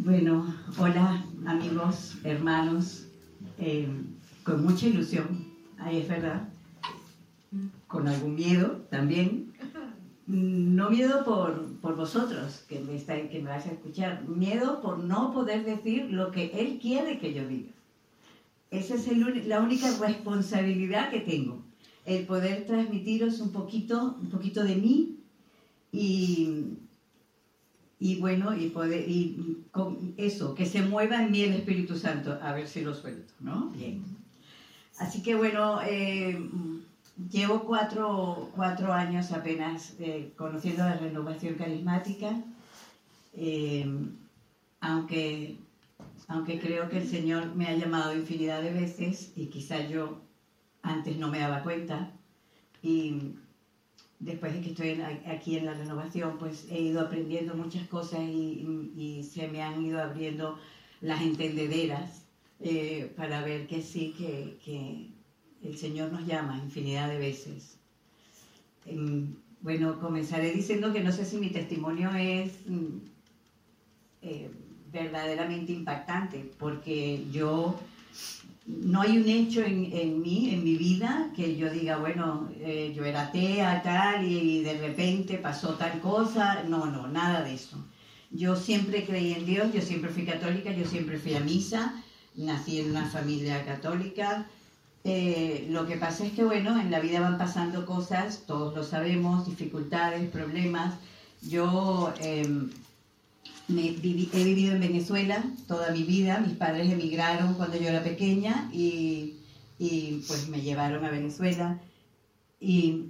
Bueno, hola amigos, hermanos, con mucha ilusión, ahí es verdad, con algún miedo también, no miedo por vosotros que me vais a escuchar, miedo por no poder decir lo que Él quiere que yo diga. Esa es la única responsabilidad que tengo, el poder transmitiros un poquito de mí y bueno, y con eso, que se mueva en mí el Espíritu Santo, a ver si lo suelto, ¿no? Bien. Así que bueno, llevo cuatro años apenas conociendo la renovación carismática, aunque creo que el Señor me ha llamado infinidad de veces y quizá yo antes no me daba cuenta, y después de que estoy aquí en la renovación, pues he ido aprendiendo muchas cosas y se me han ido abriendo las entendederas para ver que sí, que el Señor nos llama infinidad de veces. Bueno, comenzaré diciendo que no sé si mi testimonio es verdaderamente impactante, porque no hay un hecho en mi vida, que yo diga, bueno, yo era atea, tal, y de repente pasó tal cosa. No, nada de eso. Yo siempre creí en Dios, yo siempre fui católica, yo siempre fui a misa, nací en una familia católica. Lo que pasa es que, bueno, en la vida van pasando cosas, todos lo sabemos, dificultades, problemas. Yo he vivido en Venezuela toda mi vida. Mis padres emigraron cuando yo era pequeña y pues me llevaron a Venezuela y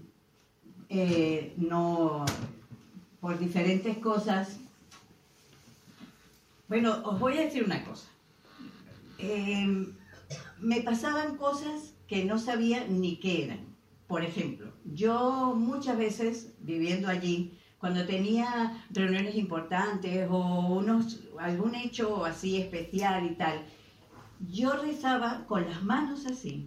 no, por diferentes cosas. Bueno, os voy a decir una cosa. Me pasaban cosas que no sabía ni qué eran. Por ejemplo, yo muchas veces viviendo allí, cuando tenía reuniones importantes o algún hecho así especial y tal, yo rezaba con las manos así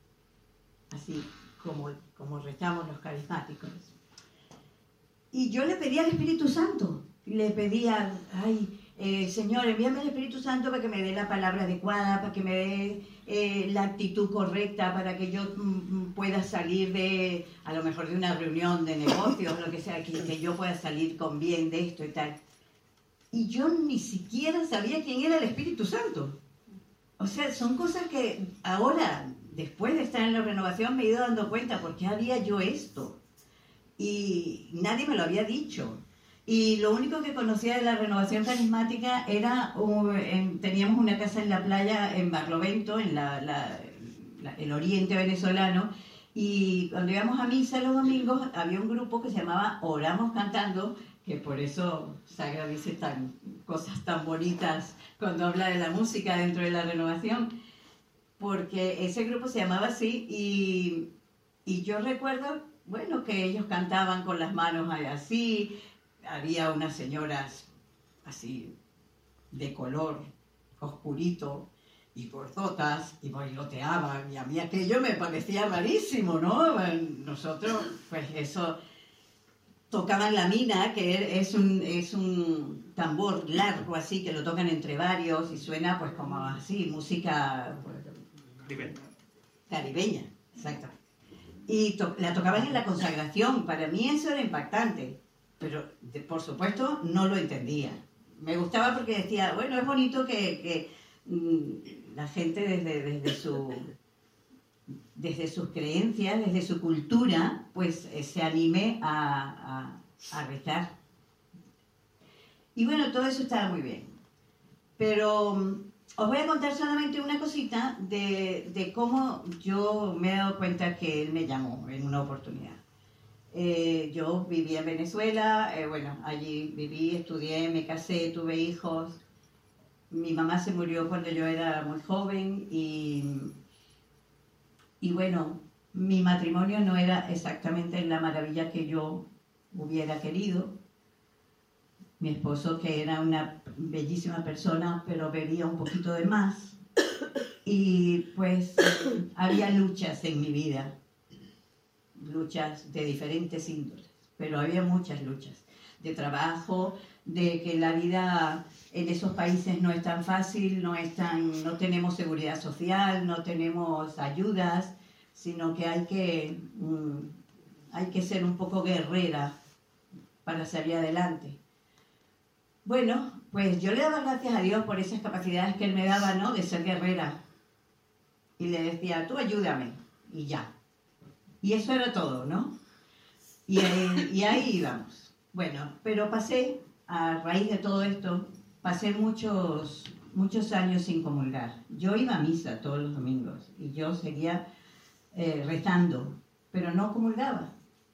como rezamos los carismáticos. Y yo le pedía al Espíritu Santo, le pedía, Señor, envíame el Espíritu Santo para que me dé la palabra adecuada, para que me dé la actitud correcta, para que yo pueda salir a lo mejor de una reunión de negocios, lo que sea, que yo pueda salir con bien de esto y tal. Y yo ni siquiera sabía quién era el Espíritu Santo. O sea, son cosas que ahora, después de estar en la renovación, me he ido dando cuenta, ¿por qué había yo esto? Y nadie me lo había dicho. Y lo único que conocía de la renovación carismática era, teníamos una casa en la playa en Barlovento, en el oriente venezolano, y cuando íbamos a misa los domingos había un grupo que se llamaba Oramos Cantando, que por eso Sagra dice cosas tan bonitas cuando habla de la música dentro de la renovación, porque ese grupo se llamaba así, y yo recuerdo, bueno, que ellos cantaban con las manos así. Había unas señoras así de color oscurito y gordotas y bailoteaban, y a mí aquello me parecía rarísimo, ¿no? Nosotros, pues eso, tocaban la mina, que es un tambor largo así, que lo tocan entre varios y suena pues como así, música caribeña, exacto. Y la tocaban en la consagración. Para mí eso era impactante, pero por supuesto no lo entendía. Me gustaba porque decía, bueno, es bonito que la gente desde sus creencias, desde su cultura, pues se anime a rezar. Y bueno, todo eso estaba muy bien. Pero os voy a contar solamente una cosita de cómo yo me he dado cuenta que Él me llamó en una oportunidad. Yo vivía en Venezuela, bueno, allí viví, estudié, me casé, tuve hijos. Mi mamá se murió cuando yo era muy joven y bueno, mi matrimonio no era exactamente la maravilla que yo hubiera querido. Mi esposo, que era una bellísima persona, pero bebía un poquito de más. Y pues había luchas en mi vida, luchas de diferentes índoles, pero había muchas luchas, de trabajo, de que la vida en esos países no es tan fácil, no tenemos seguridad social, no tenemos ayudas, sino que hay que ser un poco guerrera para salir adelante. Bueno, pues yo le daba gracias a Dios por esas capacidades que Él me daba, ¿no?, de ser guerrera. Y le decía, tú ayúdame, y ya. Y eso era todo, ¿no? Y ahí íbamos. Bueno, pero a raíz de todo esto, pasé muchos años sin comulgar. Yo iba a misa todos los domingos y yo seguía rezando, pero no comulgaba.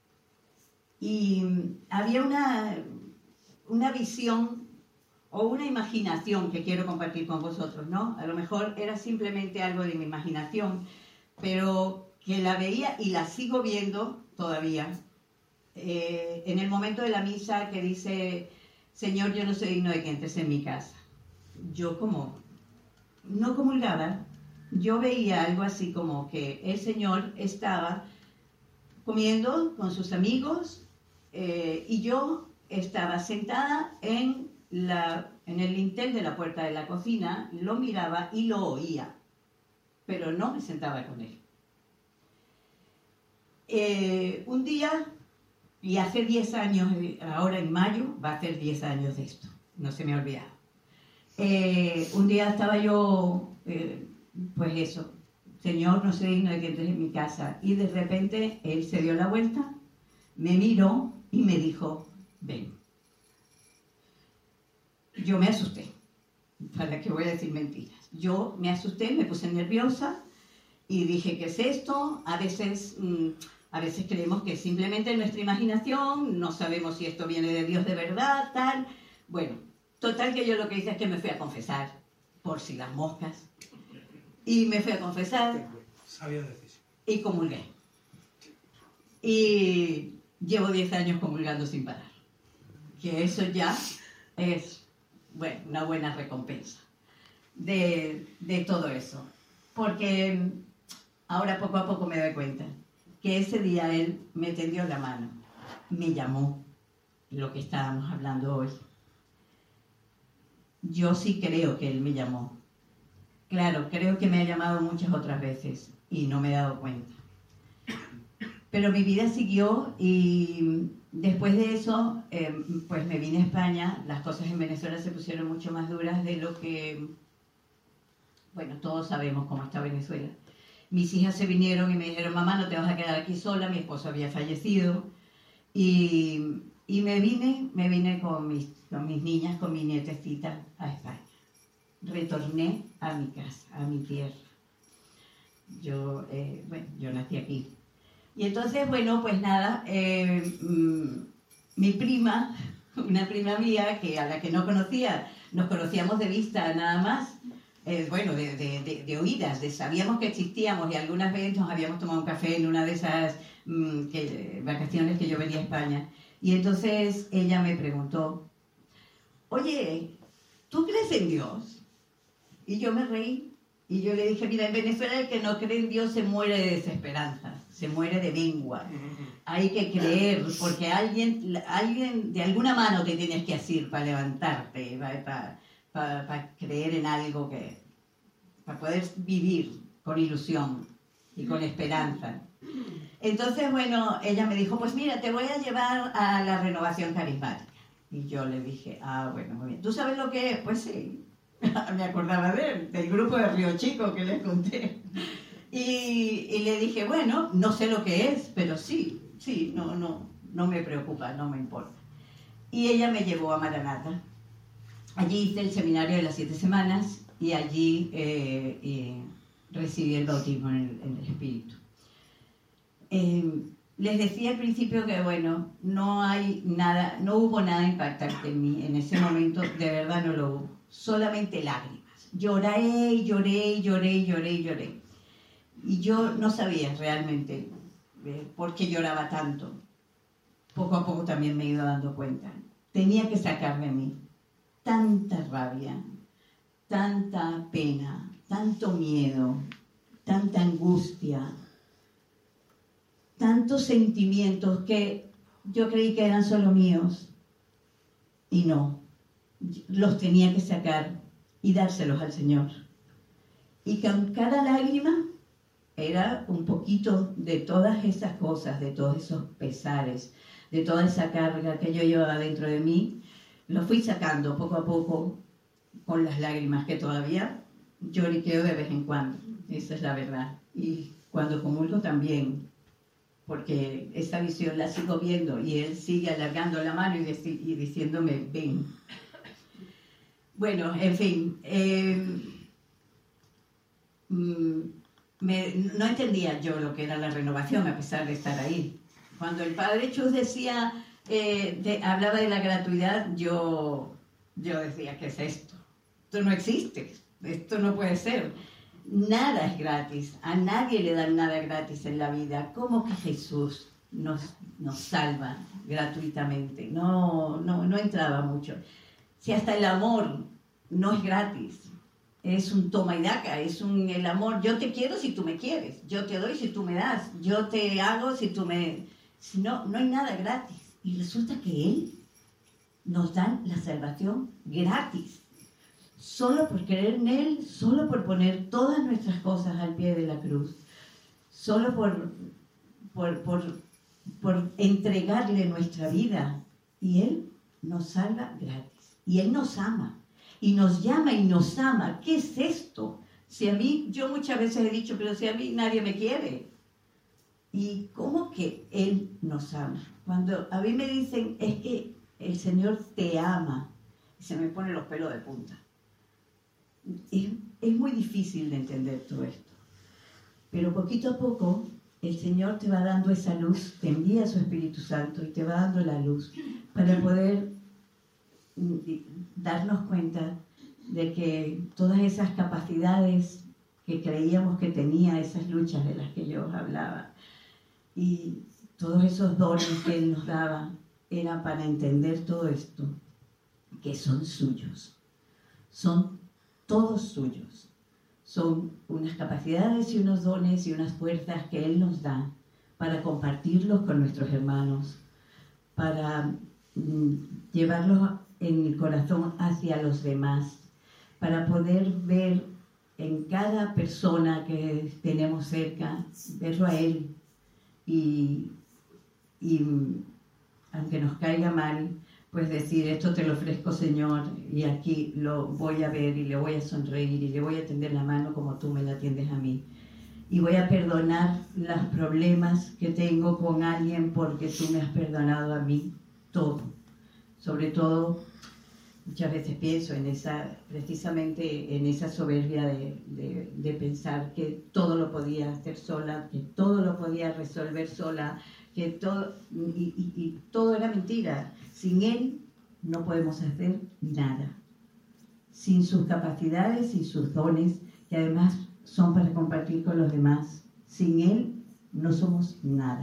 Y había una visión o una imaginación que quiero compartir con vosotros, ¿no? A lo mejor era simplemente algo de mi imaginación, pero que la veía y la sigo viendo todavía. En el momento de la misa que dice, Señor, yo no soy digno de que entres en mi casa. Yo como no comulgaba, yo veía algo así como que el Señor estaba comiendo con sus amigos y yo estaba sentada en el lintel de la puerta de la cocina, lo miraba y lo oía, pero no me sentaba con él. Un día, y hace 10 años, ahora en mayo, va a hacer 10 años de esto, no se me ha olvidado. Un día estaba yo, pues eso, Señor, no soy digno de que entres en mi casa, y de repente Él se dio la vuelta, me miró y me dijo, ven. Yo me asusté, ¿para qué voy a decir mentiras? Yo me asusté, me puse nerviosa y dije, ¿qué es esto? A veces creemos que simplemente es nuestra imaginación, no sabemos si esto viene de Dios de verdad, tal. Bueno, total que yo lo que hice es que me fui a confesar, por si las moscas. Y me fui a confesar. Sabia decisión. Y comulgué. Y llevo 10 años comulgando sin parar. Que eso ya es, bueno, una buena recompensa de todo eso. Porque ahora poco a poco me doy cuenta que ese día Él me tendió la mano, me llamó, lo que estábamos hablando hoy. Yo sí creo que Él me llamó. Claro, creo que me ha llamado muchas otras veces y no me he dado cuenta. Pero mi vida siguió y después de eso, pues me vine a España. Las cosas en Venezuela se pusieron mucho más duras de lo que, bueno, todos sabemos cómo está Venezuela. Mis hijas se vinieron y me dijeron, mamá, no te vas a quedar aquí sola, mi esposo había fallecido. Y me vine con mis niñas, con mi nietecita a España. Retorné a mi casa, a mi tierra. Yo nací aquí. Y entonces, bueno, pues nada, mi prima, una prima mía, a la que no conocía, nos conocíamos de vista nada más, de oídas, sabíamos que existíamos y algunas veces nos habíamos tomado un café en una de esas vacaciones que yo venía a España. Y entonces ella me preguntó, oye, ¿tú crees en Dios? Y yo me reí y yo le dije, mira, en Venezuela el que no cree en Dios se muere de desesperanza, se muere de mengua. Hay que creer, porque alguien de alguna mano te tienes que asir para levantarte, para creer en algo para poder vivir con ilusión y con esperanza. Entonces, bueno, ella me dijo, pues mira, te voy a llevar a la renovación carismática. Y yo le dije, bueno, muy bien. ¿Tú sabes lo que es? Pues sí, me acordaba del grupo de Río Chico que les conté. Y le dije, bueno, no sé lo que es, pero sí, no me preocupa, no me importa. Y ella me llevó a Maranata. Allí hice el seminario de las 7 semanas y allí recibí el bautismo en el Espíritu. Les decía al principio que, bueno, no hubo nada impactante en mí en ese momento, de verdad no lo hubo, solamente lágrimas. Lloré y lloré y lloré y lloré y lloré. Y yo no sabía realmente por qué lloraba tanto. Poco a poco también me he ido dando cuenta. Tenía que sacar de mí tanta rabia, tanta pena, tanto miedo, tanta angustia, tantos sentimientos que yo creí que eran solo míos y no. los tenía que sacar y dárselos al Señor. Y con cada lágrima era un poquito de todas esas cosas, de todos esos pesares, de toda esa carga que yo llevaba dentro de mí. Lo fui sacando poco a poco con las lágrimas que todavía lloriqueo de vez en cuando. Esa es la verdad. Y cuando comulgo también, porque esa visión la sigo viendo y Él sigue alargando la mano y diciéndome, ven. Bueno, en fin, no entendía yo lo que era la renovación a pesar de estar ahí. Cuando el Padre Chus decía, hablaba de la gratuidad, yo decía, ¿qué es esto? Esto no existe, esto no puede ser. Nada es gratis, a nadie le dan nada gratis en la vida. ¿Cómo que Jesús nos salva gratuitamente? No entraba mucho. Si hasta el amor no es gratis, es un toma y daca, el amor, yo te quiero si tú me quieres, yo te doy si tú me das, yo te hago si tú me... Si no hay nada gratis. Y resulta que Él nos da la salvación gratis. Solo por creer en Él, solo por poner todas nuestras cosas al pie de la cruz, solo por entregarle nuestra vida. Y Él nos salva gratis. Y Él nos ama. Y nos llama y nos ama. ¿Qué es esto? Si a mí, yo muchas veces he dicho, pero si a mí nadie me quiere. ¿Y cómo que Él nos ama? Cuando a mí me dicen, es que el Señor te ama, se me ponen los pelos de punta. Es muy difícil de entender todo esto. Pero poquito a poco el Señor te va dando esa luz, te envía su Espíritu Santo y te va dando la luz para poder darnos cuenta de que todas esas capacidades que creíamos que tenía, esas luchas de las que yo os hablaba, y todos esos dones que Él nos daba, eran para entender todo esto, que son suyos. Son todos suyos. Son unas capacidades y unos dones y unas fuerzas que Él nos da para compartirlos con nuestros hermanos, para llevarlos en el corazón hacia los demás, para poder ver en cada persona que tenemos cerca, verlo a Él y aunque nos caiga mal, pues decir, esto te lo ofrezco, Señor, y aquí lo voy a ver y le voy a sonreír y le voy a tender la mano como tú me la tiendes a mí. Y voy a perdonar los problemas que tengo con alguien porque tú me has perdonado a mí todo. Sobre todo, muchas veces pienso precisamente en esa soberbia de pensar que todo lo podía hacer sola, que todo lo podía resolver sola, que todo, y todo era mentira. Sin Él no podemos hacer nada. Sin sus capacidades y sus dones, que además son para compartir con los demás. Sin Él no somos nada.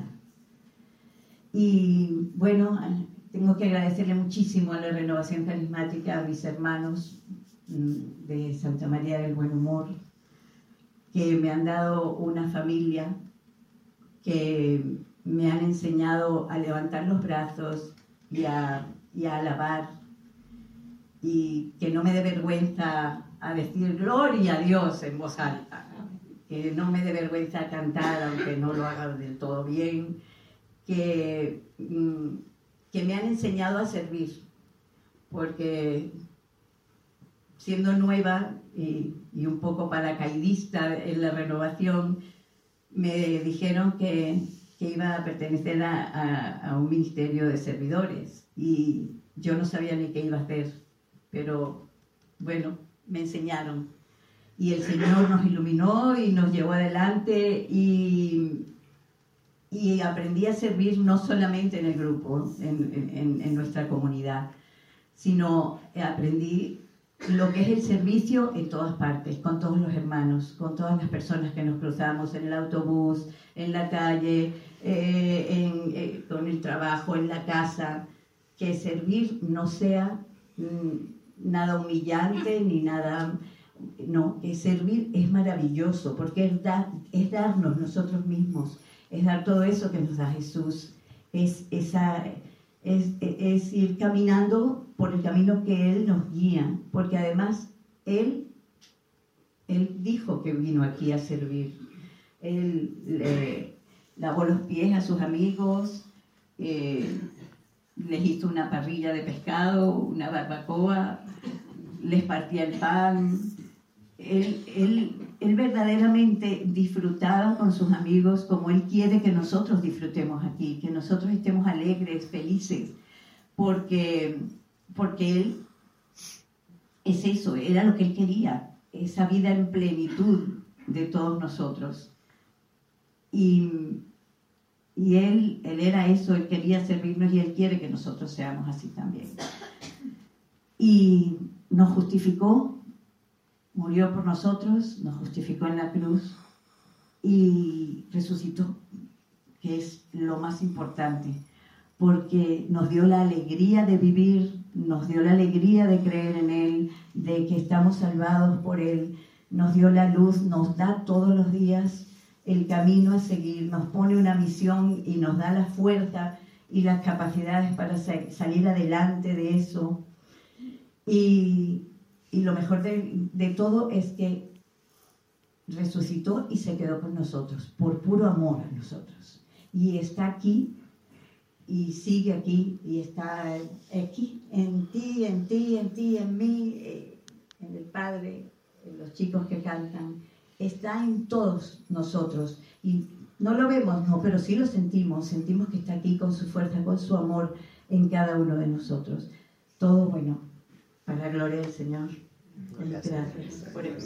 Y bueno, tengo que agradecerle muchísimo a la Renovación Carismática, a mis hermanos de Santa María del Buen Humor, que me han dado una familia, que me han enseñado a levantar los brazos y a alabar, y que no me dé vergüenza a decir gloria a Dios en voz alta, que no me dé vergüenza cantar aunque no lo haga del todo bien, que me han enseñado a servir, porque siendo nueva y un poco paracaidista en la renovación, me dijeron que iba a pertenecer a un ministerio de servidores y yo no sabía ni qué iba a hacer, pero bueno, me enseñaron y el Señor nos iluminó y nos llevó adelante y aprendí a servir no solamente en el grupo, en nuestra comunidad, sino aprendí lo que es el servicio en todas partes, con todos los hermanos, con todas las personas que nos cruzamos en el autobús, en la calle, con el trabajo, en la casa, que servir no sea nada humillante ni nada, no, que servir es maravilloso, porque es darnos nosotros mismos, es dar todo eso que nos da Jesús, es ir caminando por el camino que Él nos guía, porque además Él dijo que vino aquí a servir. Él le lavó los pies a sus amigos, les hizo una parrilla de pescado, una barbacoa, les partía el pan. Él verdaderamente disfrutaba con sus amigos como Él quiere que nosotros disfrutemos aquí, que nosotros estemos alegres, felices, porque Él es eso, era lo que Él quería, esa vida en plenitud de todos nosotros. Y Él era eso, Él quería servirnos y Él quiere que nosotros seamos así también. Y nos justificó, murió por nosotros, nos justificó en la cruz y resucitó, que es lo más importante, porque nos dio la alegría de vivir, nos dio la alegría de creer en Él, de que estamos salvados por Él, nos dio la luz, nos da todos los días el camino a seguir, nos pone una misión y nos da la fuerza y las capacidades para salir adelante de eso. Y lo mejor de todo es que resucitó y se quedó con nosotros, por puro amor a nosotros. Y está aquí, y sigue aquí, y está aquí, en ti, en ti, en ti, en mí, en el Padre, en los chicos que cantan. Está en todos nosotros. Y no lo vemos, no, pero sí lo sentimos que está aquí con su fuerza, con su amor en cada uno de nosotros. Todo bueno, para la gloria del Señor. Gracias por